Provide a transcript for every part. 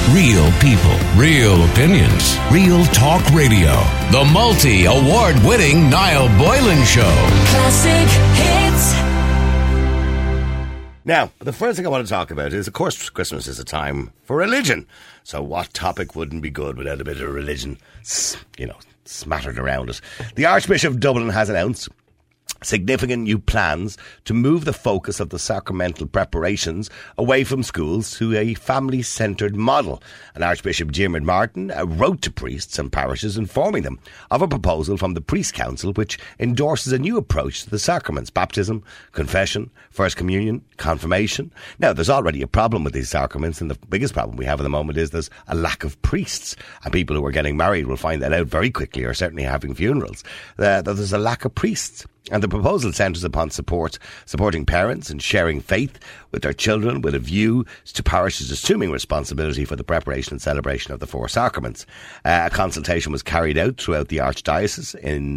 Real people, real opinions, Real Talk Radio. The multi-award-winning Niall Boylan Show. Classic hits. Now, the first thing I want to talk about is, of course, Christmas is a time for religion. So what topic wouldn't be good without a bit of religion, smattered around it? The Archbishop of Dublin has announced significant new plans to move the focus of the sacramental preparations away from schools to a family-centred model. And Archbishop Diarmuid Martin wrote to priests and parishes informing them of a proposal from the Priest Council which endorses a new approach to the sacraments: baptism, confession, First Communion, confirmation. Now, there's already a problem with these sacraments, and the biggest problem we have at the moment is there's a lack of priests. And people who are getting married will find that out very quickly, or certainly having funerals, that there's a lack of priests. And the proposal centres upon supporting parents and sharing faith with their children with a view to parishes assuming responsibility for the preparation and celebration of the four sacraments. A consultation was carried out throughout the Archdiocese and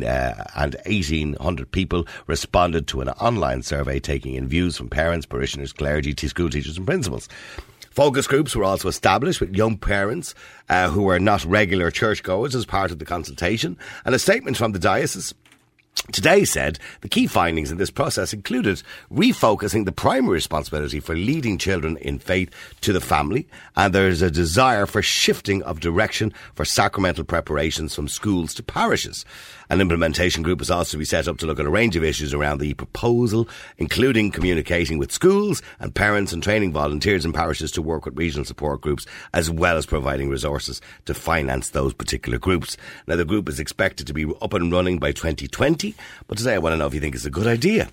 1,800 people responded to an online survey taking in views from parents, parishioners, clergy, school teachers and principals. Focus groups were also established with young parents who were not regular churchgoers as part of the consultation, and a statement from the diocese today said the key findings in this process included refocusing the primary responsibility for leading children in faith to the family, and there's a desire for shifting of direction for sacramental preparations from schools to parishes. An implementation group is also to be set up to look at a range of issues around the proposal, including communicating with schools and parents and training volunteers in parishes to work with regional support groups, as well as providing resources to finance those particular groups. Now, the group is expected to be up and running by 2020, but today I want to know if you think it's a good idea.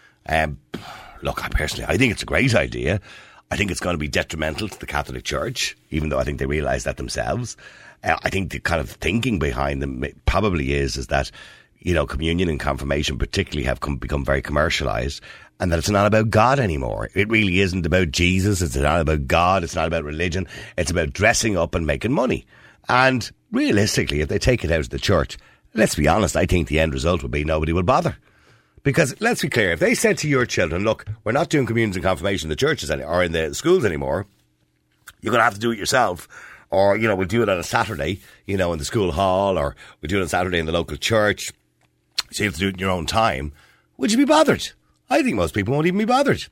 Look, I think it's a great idea. I think it's going to be detrimental to the Catholic Church, even though I think they realise that themselves. I think the kind of thinking behind them probably is that, communion and confirmation particularly have become very commercialised, and that it's not about God anymore. It really isn't about Jesus. It's not about God. It's not about religion. It's about dressing up and making money. And realistically, if they take it out of the church, let's be honest, I think the end result would be nobody will bother. Because let's be clear, if they said to your children, look, we're not doing communions and confirmation in the churches or in the schools anymore, you're going to have to do it yourself. Or, we'll do it on a Saturday, in the school hall, or we'll do it on Saturday in the local church. So you have to do it in your own time. Would you be bothered? I think most people won't even be bothered.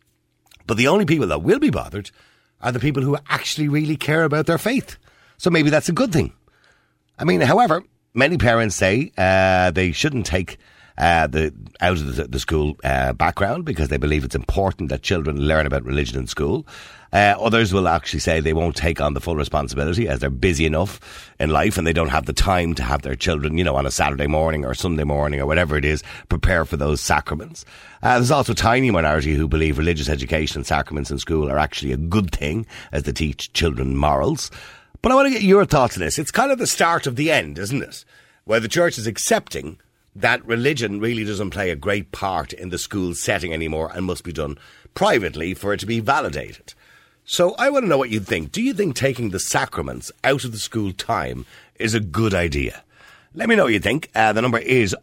But the only people that will be bothered are the people who actually really care about their faith. So maybe that's a good thing. However, many parents say they shouldn't take out of the school background because they believe it's important that children learn about religion in school. Others will actually say they won't take on the full responsibility as they're busy enough in life and they don't have the time to have their children, on a Saturday morning or Sunday morning or whatever it is, prepare for those sacraments. There's also a tiny minority who believe religious education and sacraments in school are actually a good thing as they teach children morals. But I want to get your thoughts on this. It's kind of the start of the end, isn't it? Where the church is accepting that religion really doesn't play a great part in the school setting anymore and must be done privately for it to be validated. So I want to know what you think. Do you think taking the sacraments out of the school time is a good idea? Let me know what you think. The number is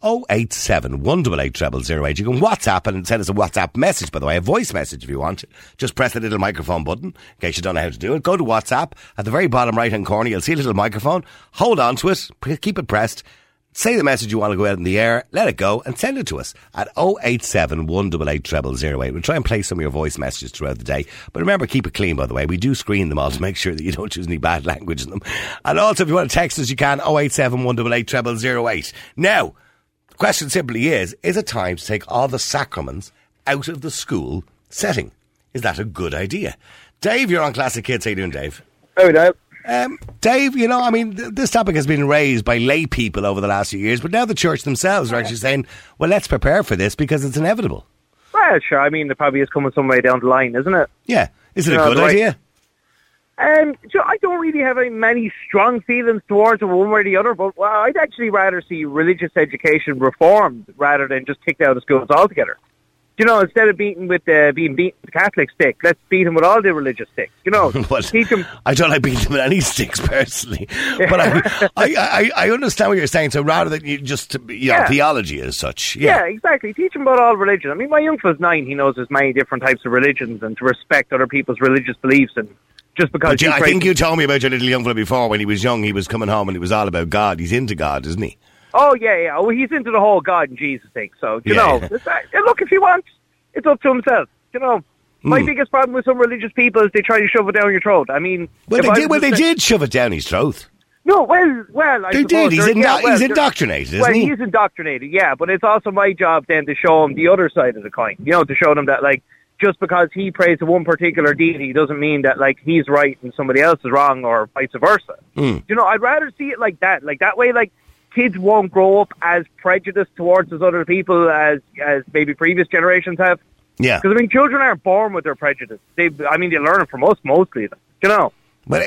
087 188 0008. You can WhatsApp and send us a WhatsApp message, by the way, a voice message if you want. Just press the little microphone button in case you don't know how to do it. Go to WhatsApp. At the very bottom right-hand corner, you'll see a little microphone. Hold on to it. Keep it pressed. Say the message you want to go out in the air, let it go, and send it to us at 087 188 0008. We'll try and play some of your voice messages throughout the day. But remember, keep it clean, by the way. We do screen them all to make sure that you don't use any bad language in them. And also, if you want to text us, you can, 087 188 0008. Now, the question simply is it time to take all the sacraments out of the school setting? Is that a good idea? Dave, you're on Classic Hits. How you doing, Dave? Oh, no. Dave, this topic has been raised by lay people over the last few years, but now the church themselves are actually saying, well, let's prepare for this because it's inevitable. Well, sure. It probably is coming some way down the line, isn't it? Yeah. Is it a good idea? I don't really have many strong feelings towards it one way or the other, but I'd actually rather see religious education reformed rather than just kicked out of schools altogether. Instead of being beaten with the Catholic stick, let's beat them with all the religious sticks. Well, teach them. I don't like beating them with any sticks personally, but I understand what you're saying. So rather than theology as such, yeah, exactly. Teach them about all religion. My young fella's 9. He knows there's many different types of religions, and to respect other people's religious beliefs and just because. But I think you told me about your little young fella before. When he was young, he was coming home and it was all about God. He's into God, isn't he? Oh yeah. Well, he's into the whole God and Jesus thing. So you know, look, if he wants, it's up to himself. You know. My biggest problem with some religious people is they try to shove it down your throat. I mean... Well, they did shove it down his throat. No, well, I They did. He's indoctrinated, isn't he? Well, he's indoctrinated, yeah, but it's also my job then to show him the other side of the coin. You know, to show them that, like, just because he prays to one particular deity doesn't mean that, like, he's right and somebody else is wrong or vice versa. You know, I'd rather see it like that. Like, that way, like, kids won't grow up as prejudiced towards those other people as maybe previous generations have. Yeah. Because, I mean, children aren't born with their prejudice. They learn it from us, mostly, you know. But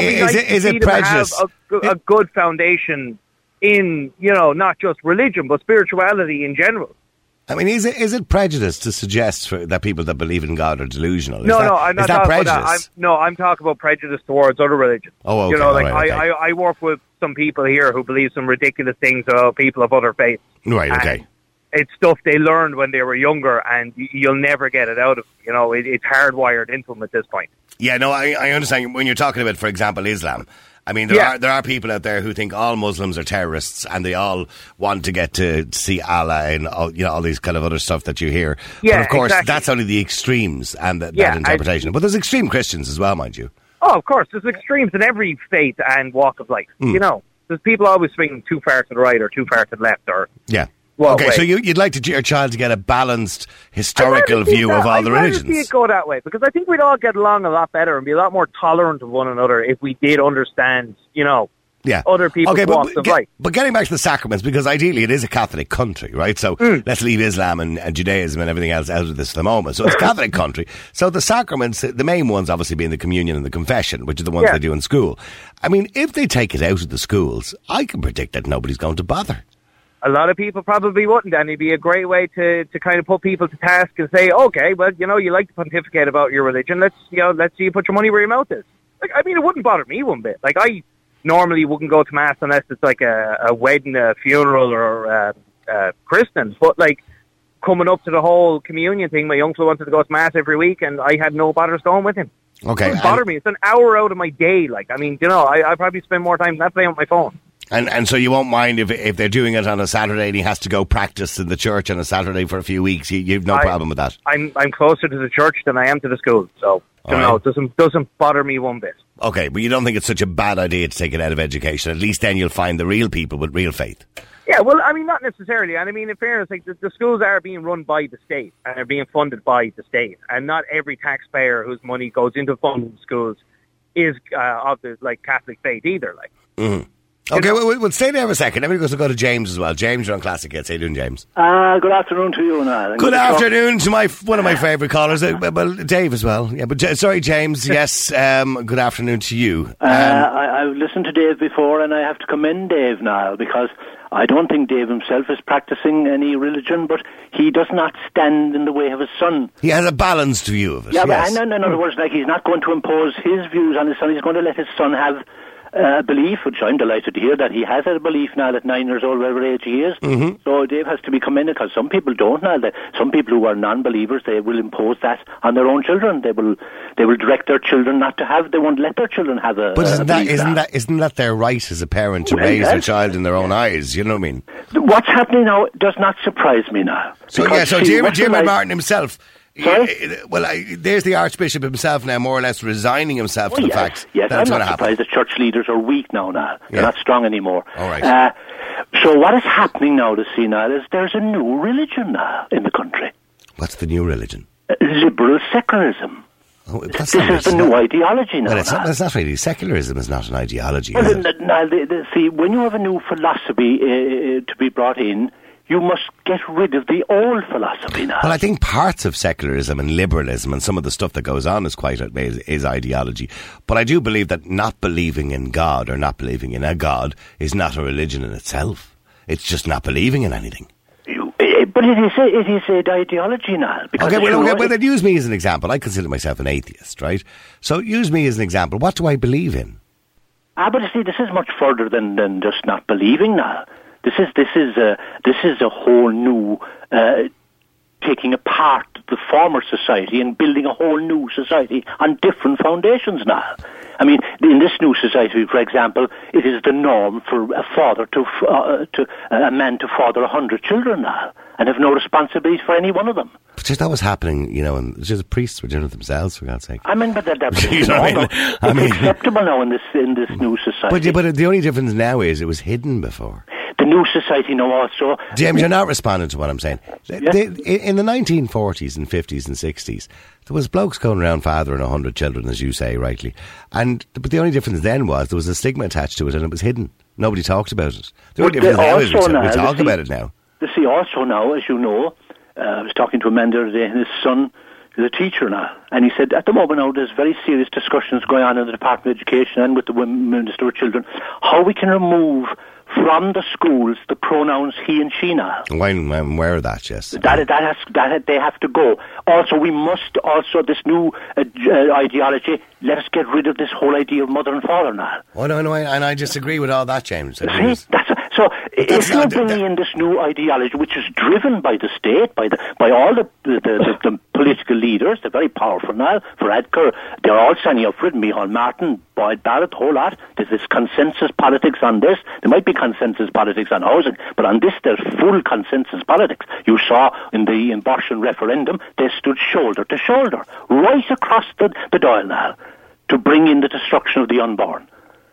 is it prejudice? Have a good foundation in, you know, not just religion, but spirituality in general. I mean, is it prejudice to suggest that people that believe in God are delusional? I'm not talking about that. I'm talking about prejudice towards other religions. Oh, okay. You know, like, right, okay. I work with some people here who believe some ridiculous things about people of other faiths. Right, okay. It's stuff they learned when they were younger, and you'll never get it out of them. You know, it's hardwired into them at this point. Yeah, no, I understand. When you're talking about, for example, Islam, I mean, there are people out there who think all Muslims are terrorists, and they all want to get to see Allah and all these kind of other stuff that you hear. Yeah, but of course, exactly. That's only the extremes and that interpretation. But there's extreme Christians as well, mind you. Oh, of course, there's extremes in every faith and walk of life. You know, there's people always swinging too far to the right or too far to the left, or Okay, so you'd like your child to get a balanced historical view of all the religions. I'd rather see it go that way, because I think we'd all get along a lot better and be a lot more tolerant of one another if we did understand, you know, other people's walks of life. But getting back to the sacraments, because ideally it is a Catholic country, right? So let's leave Islam and Judaism and everything else out of this for the moment. So it's a Catholic country. So the sacraments, the main ones obviously being the communion and the confession, which are the ones they do in school. I mean, if they take it out of the schools, I can predict that nobody's going to bother. A lot of people probably wouldn't, and it'd be a great way to kind of put people to task and say, okay, well, you know, you like to pontificate about your religion. Let's see you put your money where your mouth is. Like, I mean, it wouldn't bother me one bit. Like, I normally wouldn't go to mass unless it's like a wedding, a funeral, or christening. But like coming up to the whole communion thing, my uncle wanted to go to mass every week, and I had no bothers going with him. Okay, it wouldn't bother me. It's an hour out of my day. Like, I mean, you know, I probably spend more time than that playing with my phone. And so you won't mind if they're doing it on a Saturday and he has to go practice in the church on a Saturday for a few weeks. You've no problem with that. I'm closer to the church than I am to the school, so it doesn't bother me one bit. Okay, but you don't think it's such a bad idea to take it out of education? At least then you'll find the real people with real faith. Yeah, well, I mean, not necessarily. And I mean, in fairness, like the schools are being run by the state and are being funded by the state, and not every taxpayer whose money goes into funding schools is of the Catholic faith either. Like. Mm-hmm. Okay, we'll stay there for a second. Everybody goes to go to James as well. James, you're on Classic Hits. How you doing, James? Good afternoon to you, Niall. Good afternoon to one of my favourite callers, well, Dave as well. Yeah, but sorry, James. Yes, good afternoon to you. I've listened to Dave before, and I have to commend Dave, Niall, because I don't think Dave himself is practising any religion, but he does not stand in the way of his son. He has a balanced view of it. Yeah, yes. But in other words, like, he's not going to impose his views on his son. He's going to let his son have belief, which I'm delighted to hear that he has a belief now at 9 years old, whatever age he is. Mm-hmm. So Dave has to be commended, because some people don't now. Some people who are non-believers, they will impose that on their own children. They will direct their children not to have. They won't let their children have a. But isn't that their right as a parent to raise their child in their own eyes? You know what I mean? What's happening now does not surprise me now. So Jim Martin himself. Sorry? Well, there's the Archbishop himself now, more or less resigning himself to the fact that it's going to happen. I'm not surprised that church leaders are weak now. They're not strong anymore. All right. So what is happening now to see now is there's a new religion now in the country. What's the new religion? Liberal secularism. Oh, this is the new ideology now. Well, it's not really. Secularism is not an ideology. Well, see, when you have a new philosophy to be brought in, you must get rid of the old philosophy now. Well, I think parts of secularism and liberalism and some of the stuff that goes on is ideology. But I do believe that not believing in God or not believing in a God is not a religion in itself. It's just not believing in anything. But it is an ideology now. Okay, well, then use me as an example. I consider myself an atheist, right? So use me as an example. What do I believe in? But see, this is much further than just not believing now. This is a whole new taking apart the former society and building a whole new society on different foundations now. I mean, in this new society, for example, it is the norm for a father a man to father 100 children now, and have no responsibility for any one of them. But that was happening, and just priests were doing it themselves, for God's sake. I mean, but that's you know what I mean? It's acceptable now in this new society. But the only difference now is it was hidden before. The new society now also... James, you're not responding to what I'm saying. Yeah. In the 1940s and 50s and 60s, there was blokes going around fathering 100 children, as you say, rightly. But the only difference then was there was a stigma attached to it and it was hidden. Nobody talked about it. The only difference now is we talk about it now. You see, also now, as you know, I was talking to a man the other day, and his son is a teacher now, and he said at the moment now there's very serious discussions going on in the Department of Education and with the Minister of Children, how we can remove from the schools the pronouns he and she now. I'm aware of that, yes. They have to go. Also, we must this new ideology, let us get rid of this whole idea of mother and father now. Oh, no, and I disagree with all that, James. If you're bringing in this new ideology, which is driven by the state, by all the political leaders, they're very powerful now. For Edgar, they're all standing up for it. Micheál Martin, Boyd Barrett, the whole lot. There's this consensus politics on this. There might be consensus politics on housing, but on this there's full consensus politics. You saw in the abortion referendum, they stood shoulder to shoulder, right across the Dáil now, to bring in the destruction of the unborn.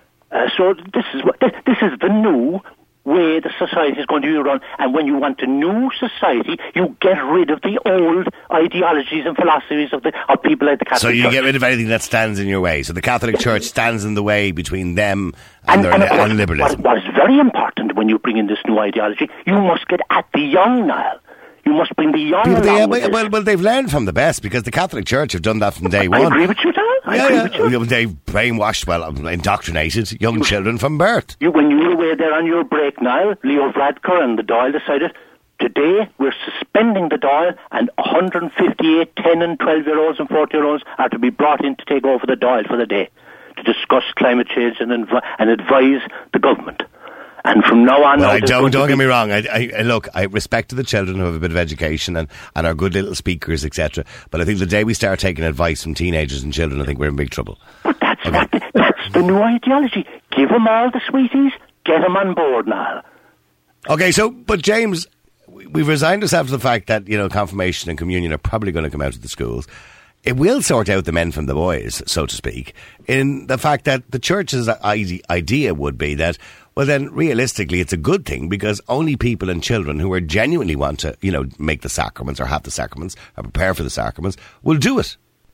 So this is the new way the society is going to be run. And when you want a new society, you get rid of the old ideologies and philosophies of people like the Catholic Church. So you get rid of anything that stands in your way. So the Catholic Church stands in the way between them and liberalism. What is very important when you bring in this new ideology, you must get at the young now. You must bring the young well, they've learned from the best, because the Catholic Church have done that from day one. I agree with you, Tom. They've brainwashed, indoctrinated young children from birth. When you were away there on your break now, Leo Varadkar and the Dáil decided, today we're suspending the Dáil, and 158 10 and 12-year-olds and 14-year-olds are to be brought in to take over the Dáil for the day, to discuss climate change and advise the government. And from now on... Well, don't get me wrong. I respect the children who have a bit of education and are good little speakers, etc. But I think the day we start taking advice from teenagers and children, I think we're in big trouble. But that's the new ideology. Give them all the sweeties, get them on board now. Okay, but James, we've resigned ourselves to the fact that, confirmation and communion are probably going to come out of the schools. It will sort out the men from the boys, so to speak, in the fact that the church's idea would be that, well, then, realistically, it's a good thing, because only people and children who are genuinely want to, make the sacraments or have the sacraments or prepare for the sacraments will do it.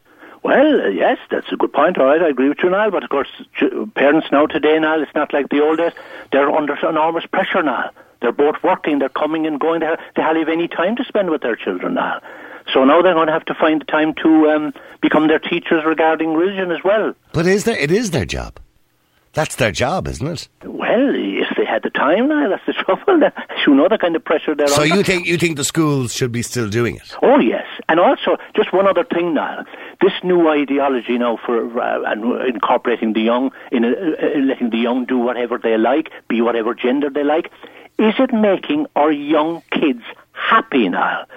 Well, yes, that's a good point. All right, I agree with you now. But, of course, parents today, it's not like the old days. They're under enormous pressure now. They're both working, they're coming and going. They hardly have any time to spend with their children now. So now they're going to have to find the time to become their teachers regarding religion as well. But it is their job. That's their job, isn't it? Well, if they had the time now, that's the trouble. You know the kind of pressure they're under. So you think the schools should be still doing it? Oh, yes. And also, just one other thing now. This new ideology now for incorporating the young, letting the young do whatever they like, be whatever gender they like, is it making our young kids happy now?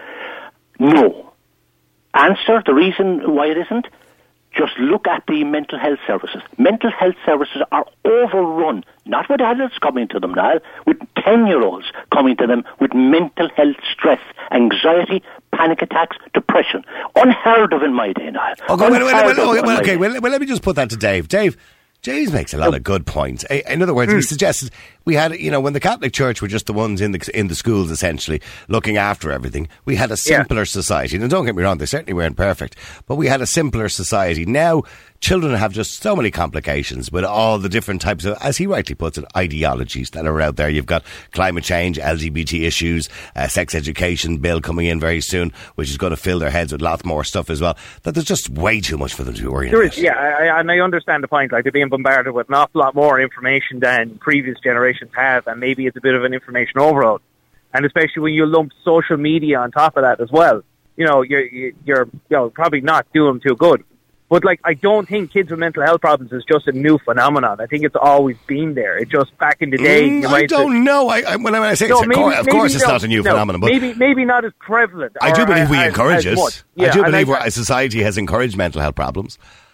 No. Answer, the reason why it isn't, just look at the mental health services. Mental health services are overrun, not with adults coming to them now, with 10-year-olds coming to them with mental health stress, anxiety, panic attacks, depression. Unheard of in my day now. Well, let me just put that to Dave. James makes a lot of good points. In other words, he suggested we had, when the Catholic Church were just the ones in the schools, essentially, looking after everything, we had a simpler society. Now, don't get me wrong, they certainly weren't perfect, but we had a simpler society. Now, children have just so many complications with all the different types of, as he rightly puts it, ideologies that are out there. You've got climate change, LGBT issues, sex education bill coming in very soon, which is going to fill their heads with lots more stuff as well. That there's just way too much for them to be worrying about. And I understand the point. Like, they're being bombarded with an awful lot more information than previous generations have, and maybe it's a bit of an information overload. And especially when you lump social media on top of that as well, you're probably not doing too good. But, like, I don't think kids with mental health problems is just a new phenomenon. I think it's always been there. It just, back in the day... I don't know. When I say of course it's not a new phenomenon. But maybe not as prevalent. I do believe we encourage it. Yeah, I do believe a society has encouraged mental health problems.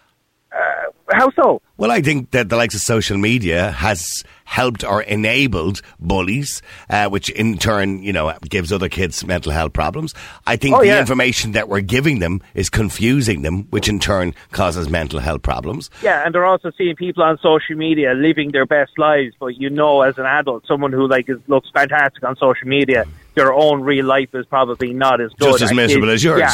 How so? Well, I think that the likes of social media has helped or enabled bullies, which in turn, gives other kids mental health problems. I think the information that we're giving them is confusing them, which in turn causes mental health problems. Yeah, and they're also seeing people on social media living their best lives, but as an adult, someone who looks fantastic on social media, their own real life is probably not as good. Just as miserable as yours,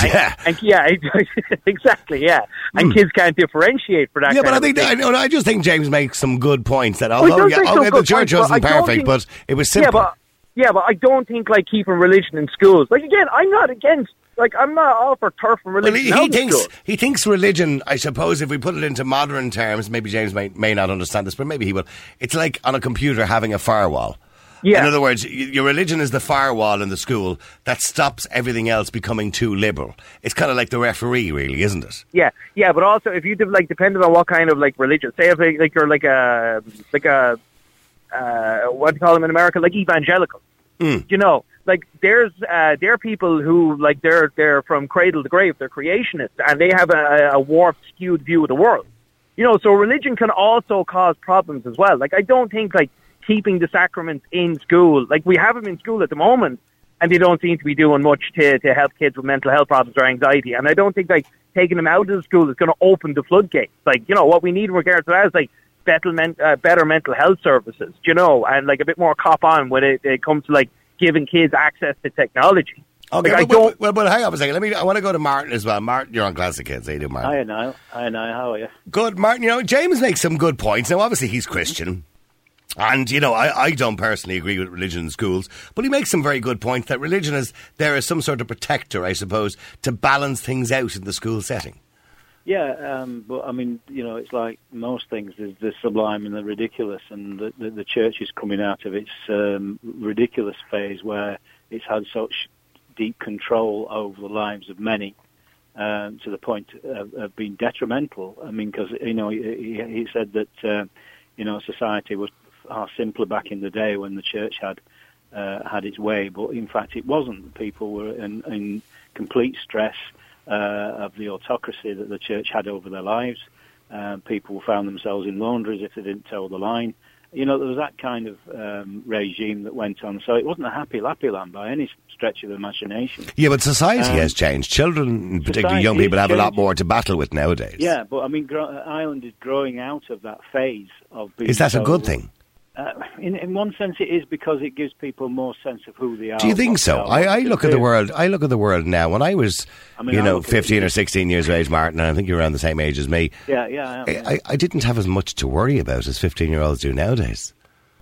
exactly, yeah. And kids can't differentiate for that. Yeah, but I just think James makes some good points that although the church wasn't perfect, but it was simple. Yeah, but I don't think keeping religion in schools. Again, I'm not against. I'm not all for turf and religion. Well, he thinks religion. I suppose if we put it into modern terms, maybe James may not understand this, but maybe he will. It's like on a computer having a firewall. Yeah. In other words, your religion is the firewall in the school that stops everything else becoming too liberal. It's kind of like the referee, really, isn't it? Yeah, but also if you depending on what kind of religion, say if you're like a what do you call them in America, evangelical. There are people who they're from cradle to grave, they're creationists, and they have a warped, skewed view of the world. So religion can also cause problems as well. I don't think keeping the sacraments in school. We have them in school at the moment, and they don't seem to be doing much to help kids with mental health problems or anxiety. And I don't think taking them out of the school is going to open the floodgates. What we need in regards to that is better mental health services, and a bit more cop on when it comes to giving kids access to technology. Okay, but hang on a second. I want to go to Martin as well. Martin, you're on Classic Kids. How you doing, Martin? Hi, Niall. How are you? Good, Martin. James makes some good points. Now, obviously, he's Christian. And, I don't personally agree with religion in schools, but he makes some very good points that religion is there as some sort of protector, I suppose, to balance things out in the school setting. Yeah, but it's like most things, there's the sublime and the ridiculous, and the church is coming out of its ridiculous phase where it's had such deep control over the lives of many to the point of being detrimental. Because, he said that, society was far simpler back in the day when the church had its way, but in fact it wasn't. People were in complete stress of the autocracy that the church had over their lives. People found themselves in laundries if they didn't toe the line. There was that kind of regime that went on. So it wasn't a happy land by any stretch of the imagination. Yeah, but society has changed. Children, particularly young people, have a lot more to battle with nowadays. Yeah, but Ireland is growing out of that phase of being... Is that a good thing? In one sense, it is, because it gives people more sense of who they are. Do you think so? I look at the world. I look at the world now. When I was, 15 or 16 years of age, Martin, and I think you're around the same age as me. Yeah, I am. I didn't have as much to worry about as 15-year-olds do nowadays.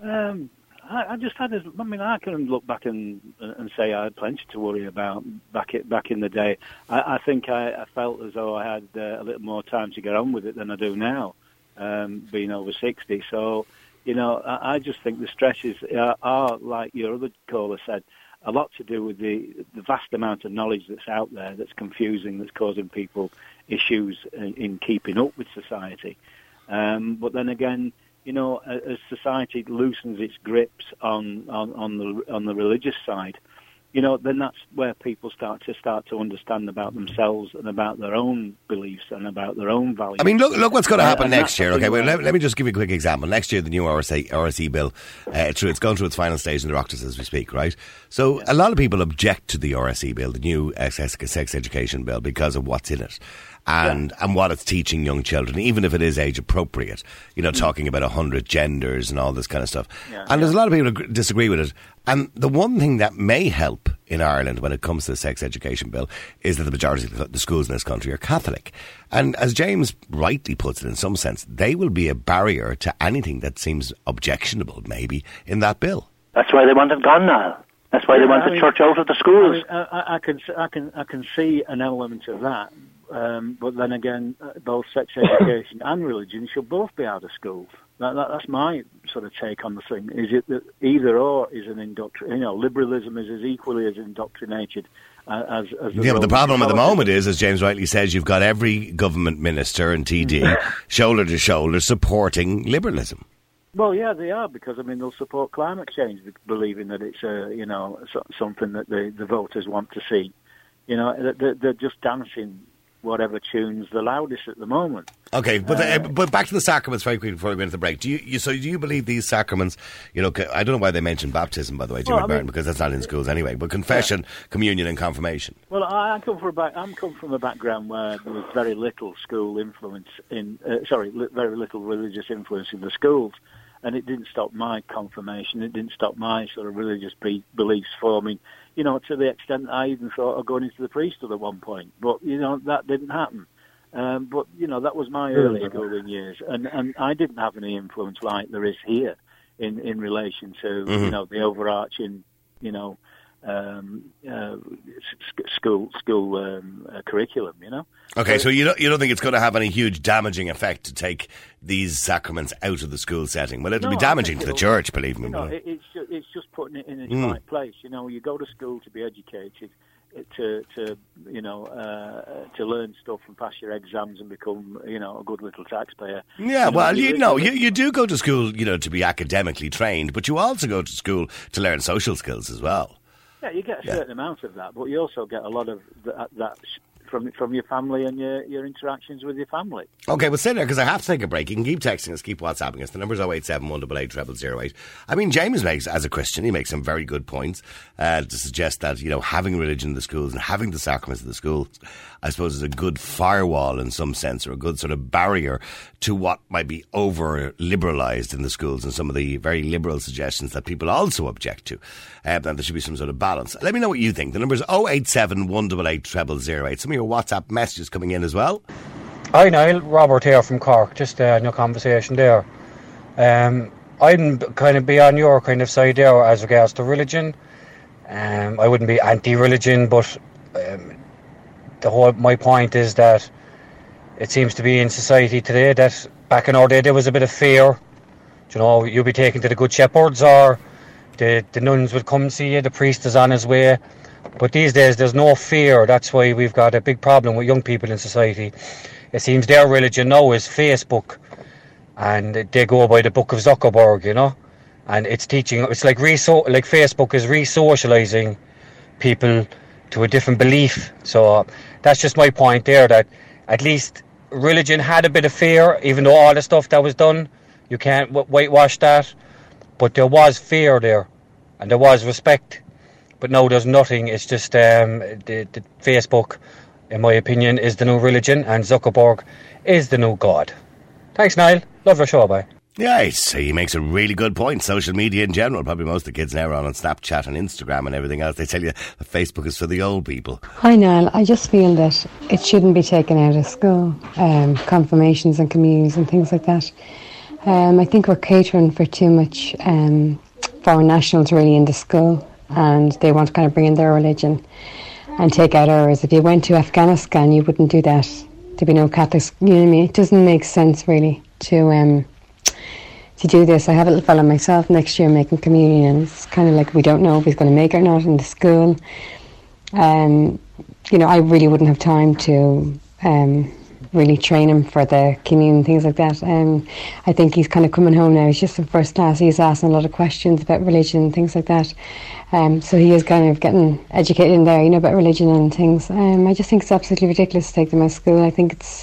I just had. I can look back and say I had plenty to worry about back in the day. I think I felt as though I had a little more time to get on with it than I do now, being over 60. So. I just think the stresses are, like your other caller said, a lot to do with the vast amount of knowledge that's out there that's confusing, that's causing people issues in keeping up with society. But then again, as society loosens its grips on the religious side, then that's where people start to understand about themselves and about their own beliefs and about their own values. Look what's going to happen next year. Okay, well, let me just give you a quick example. Next year, the new RSE bill, it's going through its final stage in the Oireachtas as we speak, right? So a lot of people object to the RSE bill, the new sex education bill, because of what's in it. And what it's teaching young children, even if it is age appropriate, talking about 100 genders and all this kind of stuff. And there's a lot of people who disagree with it. And the one thing that may help in Ireland when it comes to the sex education bill is that the majority of the schools in this country are Catholic. And as James rightly puts it, in some sense, they will be a barrier to anything that seems objectionable, maybe, in that bill. That's why they want it gone now. That's why they want the church out of the schools. I can see an element of that. But then again, both sex education and religion should both be out of schools. That's my sort of take on the thing. Is it that either or is an liberalism is as equally as indoctrinated as yeah, but the problem at the moment is, as James rightly says, you've got every government minister and TD shoulder to shoulder supporting liberalism. Well, yeah, they are, because they'll support climate change, believing that it's something that the voters want to see. They're just dancing whatever tunes the loudest at the moment. Okay, but back to the sacraments very quickly before we go into the break. Do you believe these sacraments? I don't know why they mentioned baptism, by the way, Jimmy Byrne, because that's not in schools anyway. But confession, communion, and confirmation. Well, I come from a background where there was very little school influence very little religious influence in the schools, and it didn't stop my confirmation. It didn't stop my sort of religious beliefs forming. To the extent I even thought of going into the priesthood at one point. But, that didn't happen. But that was my early schooling years. And I didn't have any influence like there is here in relation to, the overarching, school curriculum, Okay, so you don't think it's going to have any huge damaging effect to take these sacraments out of the school setting? Well, it'll be damaging to the church, believe me. It's just putting it in its right place. You go to school to be educated, to learn stuff and pass your exams and become, a good little taxpayer. Yeah, you do go to school, to be academically trained, but you also go to school to learn social skills as well. Yeah, you get a certain amount of that, but you also get a lot of that from your family and your interactions with your family. Okay, well, stay there, because I have to take a break. You can keep texting us, keep WhatsApping us. The number's 087 188 0008. I mean, James makes, as a Christian, he makes some very good points to suggest that, having religion in the schools and having the sacraments in the schools, I suppose, is a good firewall in some sense, or a good sort of barrier to what might be over-liberalised in the schools and some of the very liberal suggestions that people also object to. And there should be some sort of balance. Let me know what you think. The number's 087 188 0008. Some of your WhatsApp messages coming in as well. Hi Niall, Robert here from Cork. Just in your conversation there. I'd kind of be on your kind of side there as regards to religion. I wouldn't be anti-religion, but my point is that it seems to be in society today that back in our day there was a bit of fear. You'd be taken to the Good Shepherds, or the nuns would come see you, the priest is on his way. But these days there's no fear. That's why we've got a big problem with young people in society. It seems their religion now is Facebook, and they go by the book of Zuckerberg, and it's teaching. It's like Facebook is re-socialising people to a different belief. So that's just my point there, that at least religion had a bit of fear, even though all the stuff that was done, you can't whitewash that. But there was fear there, and there was respect. But now there's nothing. It's just the Facebook, in my opinion, is the new religion, and Zuckerberg is the new God. Thanks, Niall. Love your show, bye. Yeah, he makes a really good point. Social media in general, probably most of the kids now are on Snapchat and Instagram and everything else. They tell you that Facebook is for the old people. Hi, Niall. I just feel that it shouldn't be taken out of school, confirmations and communions and things like that. I think we're catering for too much foreign nationals really in the school, and they want to kind of bring in their religion and take out ours. If you went to Afghanistan, you wouldn't do that. There'd be no Catholics. You know what I mean? It doesn't make sense really to do this. I have a little fella myself next year making communion, and it's kind of like we don't know if he's going to make it or not in the school. I really wouldn't have time to really train him for the communion and things like that. I think he's kind of coming home now. He's just in first class. He's asking a lot of questions about religion and things like that. So he is kind of getting educated in there, about religion and things. I just think it's absolutely ridiculous to take them out of school. I think it's,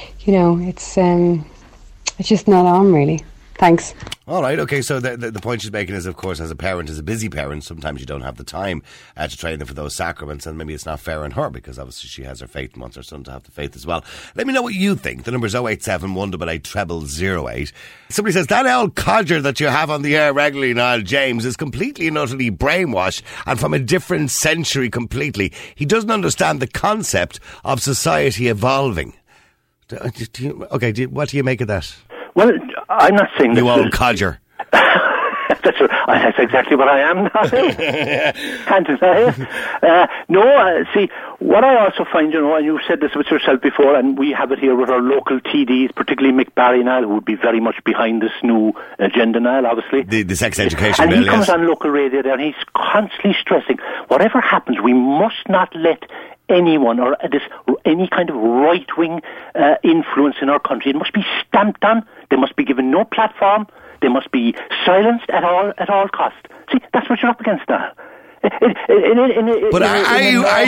it's just not on really. Thanks. All right, okay, so the point she's making is, of course, as a parent, as a busy parent, sometimes you don't have the time to train them for those sacraments, and maybe it's not fair on her, because obviously she has her faith and wants her son to have the faith as well. Let me know what you think. The number's 087 188 0008. Somebody says, that old codger that you have on the air regularly, Niall James, is completely and utterly brainwashed and from a different century completely. He doesn't understand the concept of society evolving. What do you make of that? Well, I'm not saying you old codger. That's exactly what I am now. Can't deny it. See, What I also find, and you've said this with yourself before, and we have it here with our local TDs, particularly Mick Barry now, who would be very much behind this new agenda now, obviously. The sex education and bill, he comes on local radio there, and he's constantly stressing, whatever happens, we must not let anyone or any kind of right-wing influence in our country, it must be stamped on. They must be given no platform. They must be silenced at all costs. See, that's what you're up against now. But are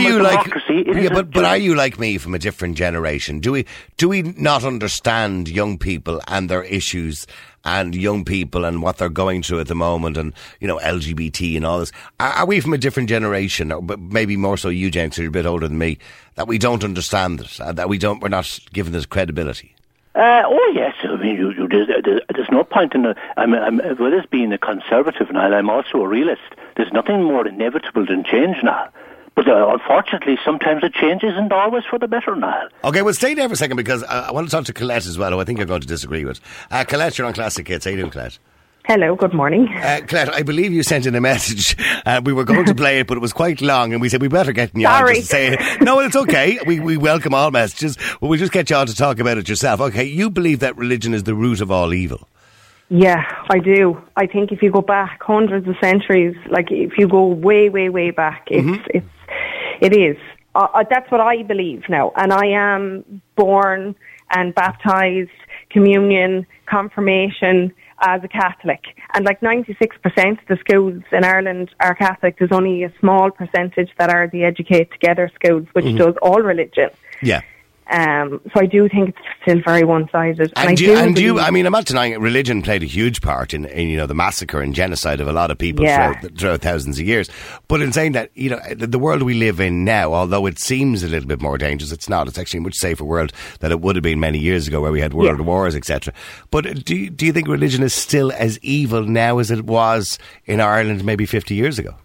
you like me from a different generation? Do we not understand young people and their issues and young people and what they're going through at the moment, and LGBT and all this? Are we from a different generation, or maybe more so you, James, you're a bit older than me, that we don't understand it, that we're not giving this credibility? Oh yes, I mean, there's no point in well as being a conservative now, I'm also a realist. There's nothing more inevitable than change now. But unfortunately, sometimes the change isn't always for the better now. Okay, well, stay there for a second, because I want to talk to Colette as well, who I think you're going to disagree with. Colette, you're on Classic Hits. How you doing, Colette? Hello, good morning. Colette, I believe you sent in a message. We were going to play it, but it was quite long, and we said we better get you on just to say it. No, it's okay. We welcome all messages, but we'll just get you on to talk about it yourself. Okay, you believe that religion is the root of all evil? Yeah, I do. I think if you go back hundreds of centuries, like if you go way, way, way back, it is. That's what I believe now, and I am born and baptised, communion, confirmation, as a Catholic. And like 96% of the schools in Ireland are Catholic. There's only a small percentage that are the Educate Together schools, which does all religion. Yeah. So I do think it's still very one-sided. I mean, I'm not denying it. Religion played a huge part in the massacre and genocide of a lot of people throughout thousands of years. But in saying that, the world we live in now, although it seems a little bit more dangerous, it's not. It's actually a much safer world than it would have been many years ago, where we had world wars, etc. But do you think religion is still as evil now as it was in Ireland maybe 50 years ago?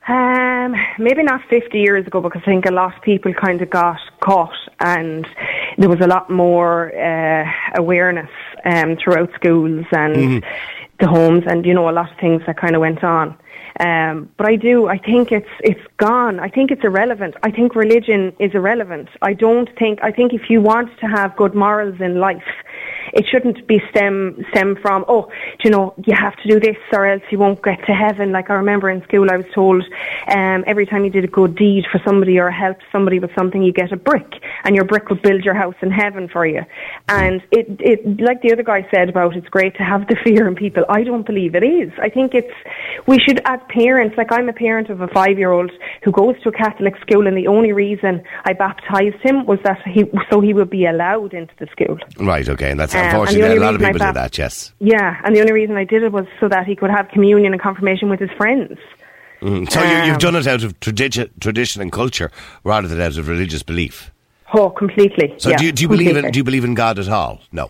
Maybe not 50 years ago, because I think a lot of people kind of got caught, and there was a lot more awareness throughout schools and the homes, and a lot of things that kind of went on. But I think it's gone. I think it's irrelevant. I think religion is irrelevant. I think if you want to have good morals in life, it shouldn't be stem from, you have to do this or else you won't get to heaven. Like I remember in school I was told every time you did a good deed for somebody or helped somebody with something, you get a brick, and your brick would build your house in heaven for you. And it like the other guy said about it's great to have the fear in people. I don't believe it is. I think we should, as parents, like I'm a parent of a 5-year-old who goes to a Catholic school, and the only reason I baptised him was that he would be allowed into the school. Right, okay, and that's unfortunately a lot of people do that, yes. Yeah, and the only reason I did it was so that he could have communion and confirmation with his friends. So you've done it out of tradition and culture rather than out of religious belief? Oh, completely. So do you believe in God at all? No.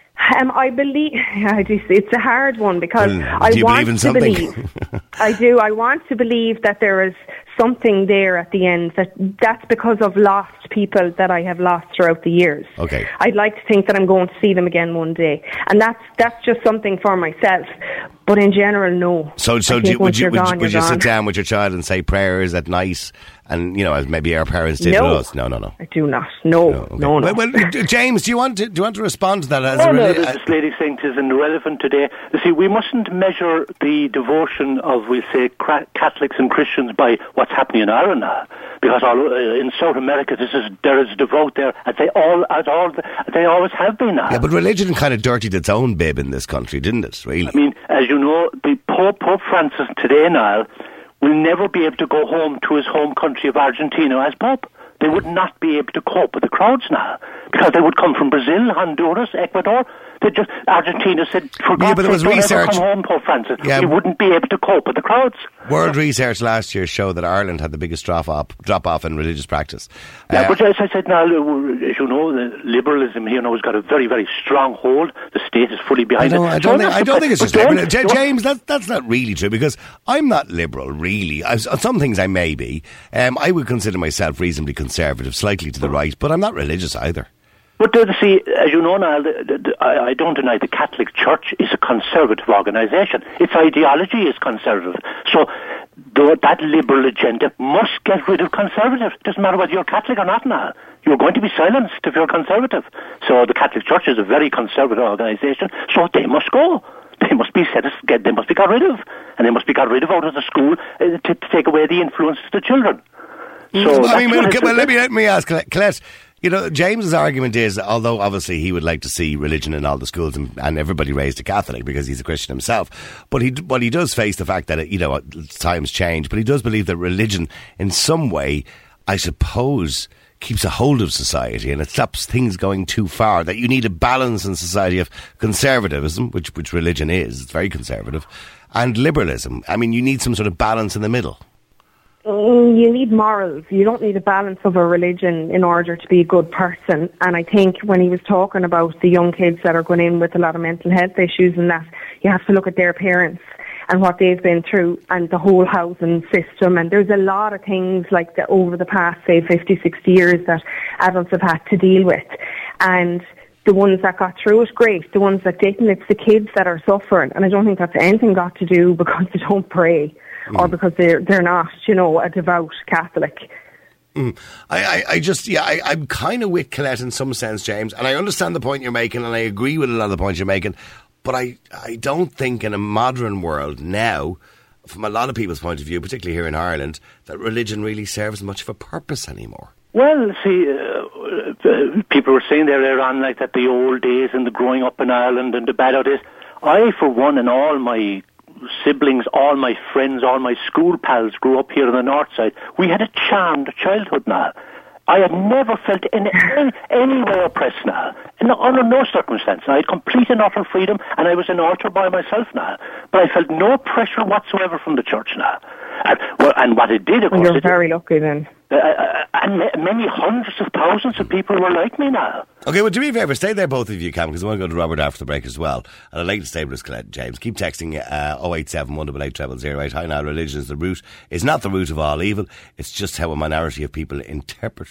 I believe it's a hard one, because I want to believe. I do. I want to believe that there is something there at the end. That's because of lost people that I have lost throughout the years. Okay. I'd like to think that I'm going to see them again one day, and that's just something for myself. But in general, no. So would you sit down with your child and say prayers at night, and as maybe our parents did with us? No. I do not. No. Okay. No. Well, James, do you want to respond to that? This lady saying it is irrelevant today. You see, we mustn't measure the devotion of, we say, Catholics and Christians by what's happening in Ireland now, because in South America there is devout there, as they always have been now. Yeah, but religion kind of dirtied its own bib in this country, didn't it? Really. I mean, as you know, the Pope Francis today now will never be able to go home to his home country of Argentina as Pope. They would not be able to cope with the crowds now, because they would come from Brazil, Honduras, Ecuador. Argentina said, for God's sake, don't ever come home, Pope Francis. He wouldn't be able to cope with the crowds. World research last year showed that Ireland had the biggest drop off in religious practice. But as I said now, as you know, the liberalism here now has got a very, very strong hold. The state is fully behind it. I don't think it's just liberal. James, that's not really true, because I'm not liberal, really. On some things I may be. I would consider myself reasonably conservative, slightly to the right, but I'm not religious either. But see, as you know now, I don't deny the Catholic Church is a conservative organisation. Its ideology is conservative. So that liberal agenda must get rid of conservative. It doesn't matter whether you're Catholic or not now. You're going to be silenced if you're conservative. So the Catholic Church is a very conservative organisation, so they must go. They must be they must be got rid of. And they must be got rid of out of the school to take away the influence of the children. So let me ask, Colette, you know, James's argument is, although obviously he would like to see religion in all the schools and everybody raised a Catholic because he's a Christian himself, but he does face the fact that, you know, times change, but he does believe that religion in some way, I suppose, keeps a hold of society and it stops things going too far, that you need a balance in society of conservatism, which religion is, it's very conservative, and liberalism. I mean, you need some sort of balance in the middle. You need morals. You don't need a balance of a religion in order to be a good person. And I think when he was talking about the young kids that are going in with a lot of mental health issues and that, you have to look at their parents and what they've been through and the whole housing system. And there's a lot of things like that over the past, say, 50, 60 years that adults have had to deal with. And the ones that got through it, great. The ones that didn't, it's the kids that are suffering. And I don't think that's anything got to do because they don't pray. Or because they're not, you know, a devout Catholic. I'm kind of with Colette in some sense, James, and I understand the point you're making, and I agree with a lot of the points you're making, but I don't think in a modern world now, from a lot of people's point of view, particularly here in Ireland, that religion really serves much of a purpose anymore. Well, see, people were saying there earlier on, like, that the old days and the growing up in Ireland and the bad old days. I, for one, and all my siblings, all my friends, all my school pals grew up here on the north side. We had a charmed childhood now. I had never felt in any way oppressed now. Under no circumstance. I had complete and utter freedom, and I was an altar by myself now. But I felt no pressure whatsoever from the church now. And what it did, of course... You're very lucky then. And many hundreds of thousands of people were like me now. Okay, well, do me a favour, stay there, both of you, Cam, because I want to go to Robert after the break as well. And I'd like to stay with us, Colette, James. Keep texting 087 188 0008. Hi, now, religion is not the root of all evil. It's just how a minority of people interpret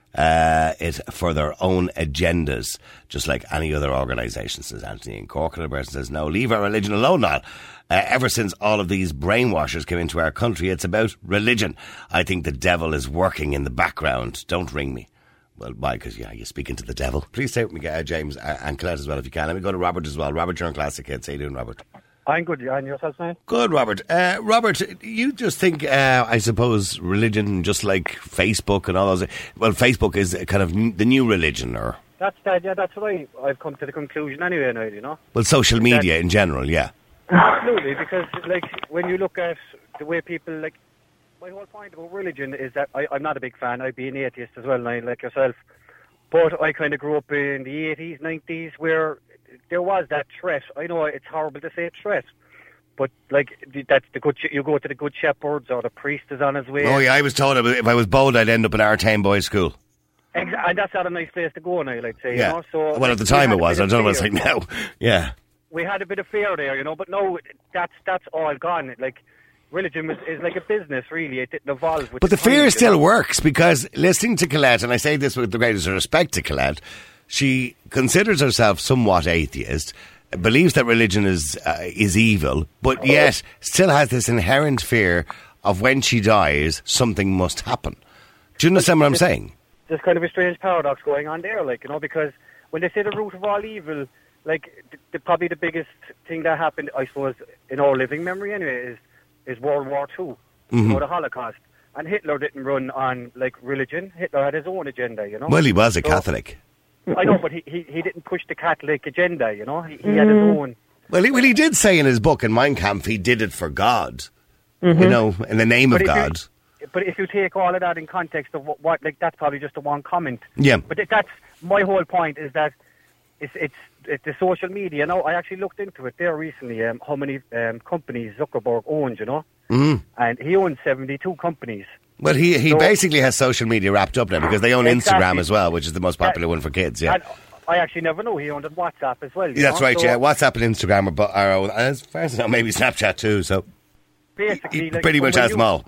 it for their own agendas, just like any other organisation, says Anthony in Cork. And the person says, no, leave our religion alone, now. Ever since all of these brainwashers came into our country, it's about religion. I think the devil is working in the background. Don't ring me. Well, why? Because, yeah, you're speaking to the devil. Please stay with me, James, and Colette as well, if you can. Let me go to Robert as well. Robert, you're on Classic Hits. How you doing, Robert? I'm good. And yourself, mate? Good, Robert. Robert, you just think, I suppose, religion, just like Facebook and all those... Well, Facebook is kind of the new religion, or... That's what I've come to the conclusion anyway now, you know? Well, social media in general, yeah. Absolutely, because, like, when you look at the way people, like... My whole point about religion is that I'm not a big fan. I'd be an atheist as well, now, like yourself. But I kind of grew up in the 80s, 90s, where there was that threat. I know it's horrible to say threat, but like that's the good. You go to the Good Shepherds, or the priest is on his way. Oh yeah, I was told if I was bold, I'd end up in Artane Boys' School. And that's not a nice place to go now, I'd say. Yeah. You know? So, well, at the time it was. I don't know what it's like now. Yeah. We had a bit of fear there, you know, but no, that's all gone. Like. Religion is like a business, really. It evolves with But the fear still works, because listening to Colette, and I say this with the greatest respect to Colette, she considers herself somewhat atheist, believes that religion is evil, but yet still has this inherent fear of when she dies, something must happen. Do you understand what I'm saying? There's kind of a strange paradox going on there, like, you know, because when they say the root of all evil, like, probably the biggest thing that happened, I suppose, in our living memory anyway, is World War II, you know, the Holocaust. And Hitler didn't run on, like, religion. Hitler had his own agenda, you know. Well, he was a Catholic. I know, but he didn't push the Catholic agenda, you know. He had his own. Well, he did say in his book, in Mein Kampf, he did it for God, you know, in the name of God. But if you take all of that in context of what, like, that's probably just a one comment. Yeah. But that's my whole point, is that it's the social media. Now, I actually looked into it there recently, how many companies Zuckerberg owns, you know. And he owns 72 companies. Well, he basically has social media wrapped up now, because they own Instagram as well, which is the most popular one for kids, yeah. And I actually never knew he owned WhatsApp as well. Yeah, that's right, yeah. WhatsApp and Instagram are own, and as far as I know, maybe Snapchat too, so basically, he pretty much has them all.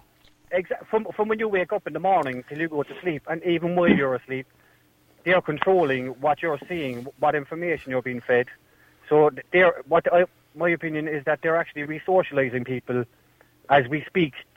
From when you wake up in the morning till you go to sleep, and even while you're asleep, they're controlling what you're seeing, what information you're being fed. So my opinion is that they're actually re-socialising people as we speak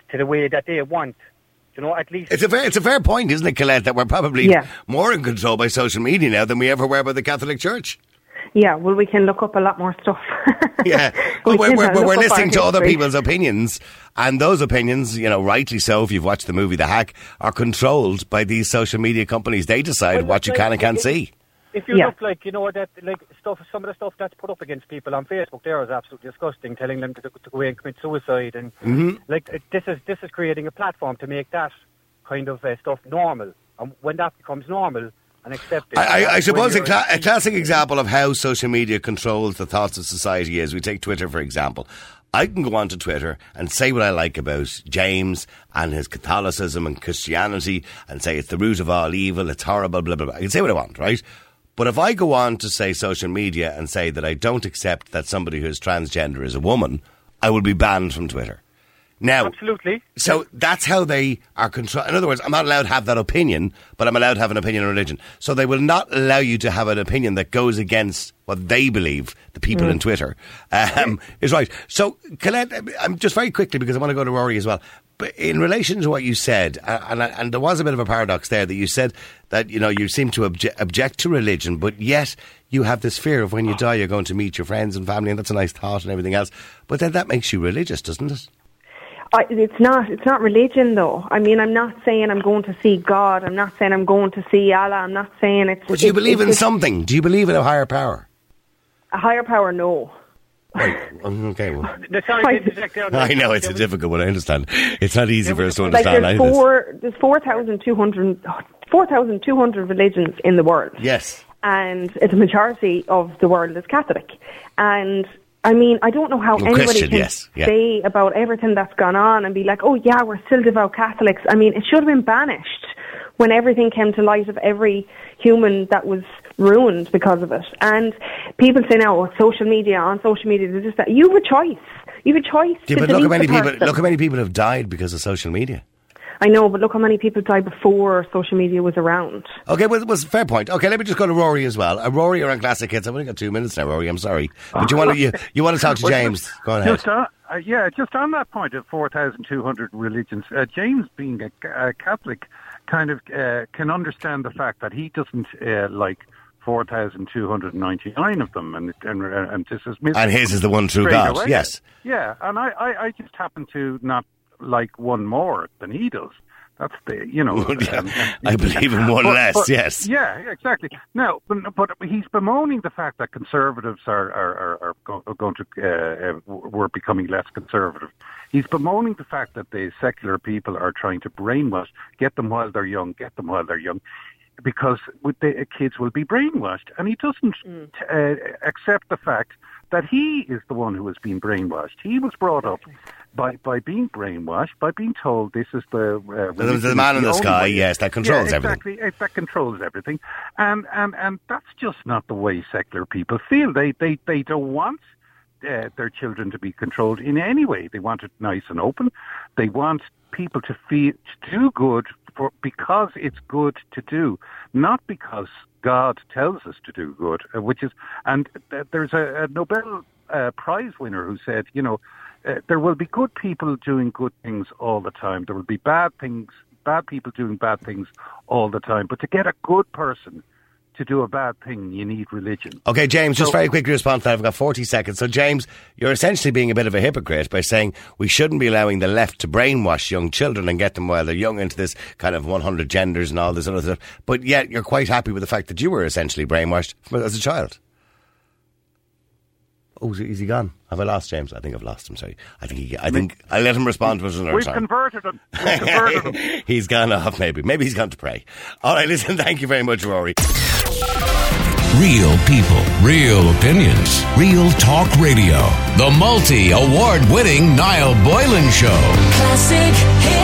to the way that they want. You know, at least... It's a fair point, isn't it, Colette, that we're probably more in control by social media now than we ever were by the Catholic Church. Yeah, well, we can look up a lot more stuff. Yeah, but we're listening to other people's opinions, and those opinions, you know, rightly so, if you've watched the movie The Hack, are controlled by these social media companies. They decide what you can and can't see. If you look like, you know, that like some of the stuff that's put up against people on Facebook there is absolutely disgusting, telling them to go and commit suicide, and like this is creating a platform to make that kind of stuff normal, and when that becomes normal and accepted, I suppose a classic example of how social media controls the thoughts of society is, we take Twitter for example. I can go onto Twitter and say what I like about James and his Catholicism and Christianity and say it's the root of all evil, it's horrible, blah, blah, blah. I can say what I want, right? But if I go on to say social media and say that I don't accept that somebody who is transgender is a woman, I will be banned from Twitter. Now, absolutely. So that's how they are control. In other words, I'm not allowed to have that opinion, but I'm allowed to have an opinion on religion. So they will not allow you to have an opinion that goes against what they believe, the people in Twitter, is right. So, Colette, I'm just very quickly, because I want to go to Rory as well. But in relation to what you said, and there was a bit of a paradox there, that you said that, you know, you seem to object to religion, but yet you have this fear of when you die you're going to meet your friends and family, and that's a nice thought and everything else. But then that makes you religious, doesn't it? It's not religion, though. I mean, I'm not saying I'm going to see God. I'm not saying I'm going to see Allah. I'm not saying it's... But do you believe in something? Do you believe in a higher power? A higher power, no. Right. Okay, well. I know, it's a difficult one, I understand. It's not easy for us to understand. Like there's 4,200 religions in the world. Yes. And it's a majority of the world is Catholic. And... I mean, I don't know how anybody can say about everything that's gone on and be like, oh yeah, we're still devout Catholics. I mean, it should have been banished when everything came to light of every human that was ruined because of it. And people say now, on social media, there's just that. You have a choice. You have a choice. Yeah, but look how many people have died because of social media. I know, but look how many people died before social media was around. Okay, well, it was a fair point. Okay, let me just go to Rory as well. Rory, you're on Classic Hits. I've only got 2 minutes now, Rory. I'm sorry. But you want to talk to James. Go on ahead. Just on that point of 4,200 religions, James, being a Catholic, kind of can understand the fact that he doesn't like 4,299 of them, and this is missing. And his is the one true God. Away. Yes. Yeah, and I just happen to not like one more than he does. That's the, you know... I believe in one less, yes. Yeah, exactly. Now, but he's bemoaning the fact that conservatives are going to... we're becoming less conservative. He's bemoaning the fact that the secular people are trying to brainwash, get them while they're young, because the kids will be brainwashed. And he doesn't accept the fact that he is the one who has been brainwashed. He was brought up by being brainwashed, by being told this is the man in the sky, yes, that controls everything. Exactly, that controls everything. And that's just not the way secular people feel. They don't want their children to be controlled in any way. They want it nice and open. They want people to do good because it's good to do, not because God tells us to do good, there's a Nobel Prize winner who said, you know, there will be good people doing good things all the time. There will be bad people doing bad things all the time. But to get a good person to do a bad thing, you need religion. Okay, James, just very quickly respond to that. I've got 40 seconds. So, James, you're essentially being a bit of a hypocrite by saying we shouldn't be allowing the left to brainwash young children and get them while they're young into this kind of 100 genders and all this other stuff. But yet you're quite happy with the fact that you were essentially brainwashed as a child. Oh, is he gone? Have I lost James? I think I've lost him, sorry. I think I'll let him respond to us another time. We've converted him. He's gone off, maybe. Maybe he's gone to pray. All right, listen, thank you very much, Rory. Real people, real opinions, real talk radio. The multi-award-winning Niall Boylan Show. Classic Hits.